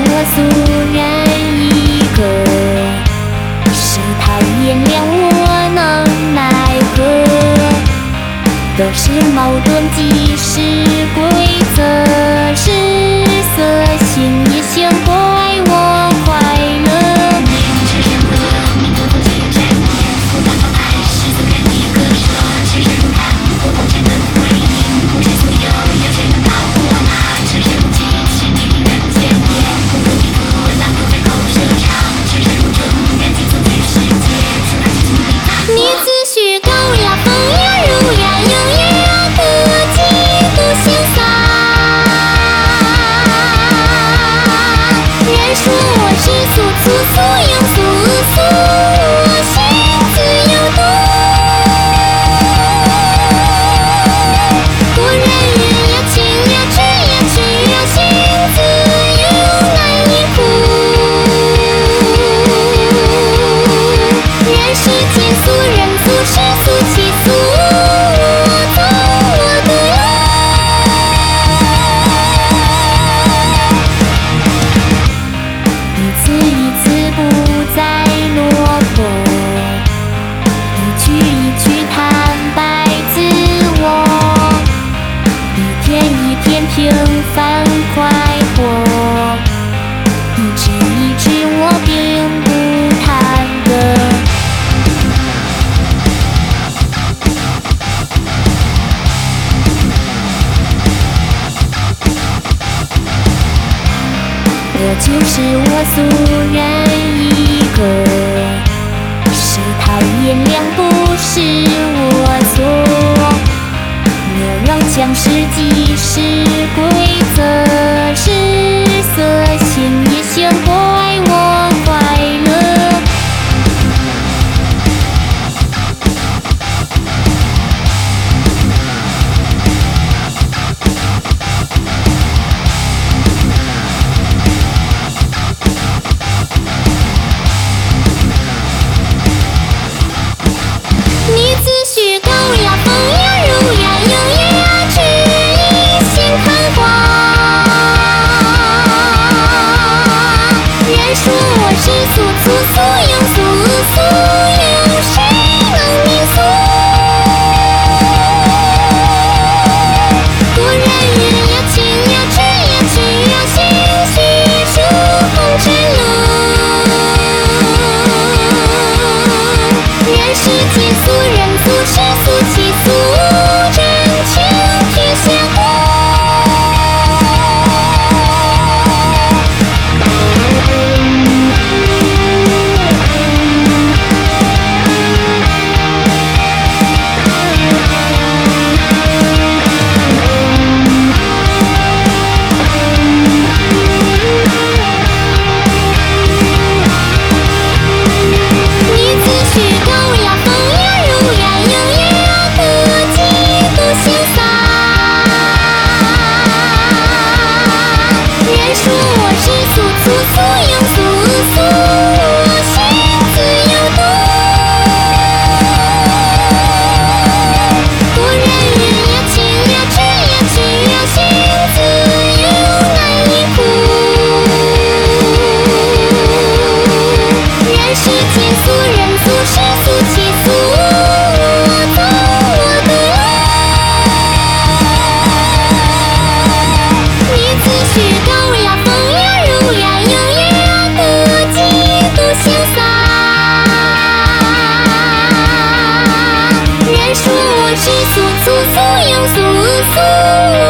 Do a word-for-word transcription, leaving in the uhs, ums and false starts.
我素人一个，谁讨厌谅我能奈何？都是矛盾即是规则，是色性也想怪我快乐。没有谁认可你的不解战略，复杂方案是怎样一个说？谁人不看我不见的回应，不是所有，有谁能保护我吗？谁人不记起你人间也不如地图，那不在口舌上，谁人不中赶紧走进世界，从那起从里打破。你自诩高雅风雅儒雅优雅，可嫉妒潇洒。人说我是粗粗粗庸俗俗，我心自有毒。古人云呀情呀痴呀痴呀心自有难以护。人世间俗人俗事俗气俗，我走我的路。一次一次不再落魄，一句一句坦白自我，一天一天平凡快活，一直一直我并不贪得。我就是我素人一个，谁讨厌谅不是我错？牛郎将士即是规则，是色性也想怪我快乐。你自诩高雅风雅儒雅优雅，只一心看花。人说我是粗粗粗庸俗俗，有谁能明俗？古人云呀情呀痴呀痴呀心虚数红尘路。人世间俗人俗事俗气俗，真情却相互。你自诩高雅风雅儒雅优雅，可嫉妒潇洒。人说我是粗粗粗庸俗俗，我心自有毒。古人云呀情呀痴呀痴呀心自有难以护。人世间俗人俗事俗气俗，我走我的路。你自诩高雅风雅儒雅优雅，可嫉妒潇洒。人说我是粗粗粗庸俗俗。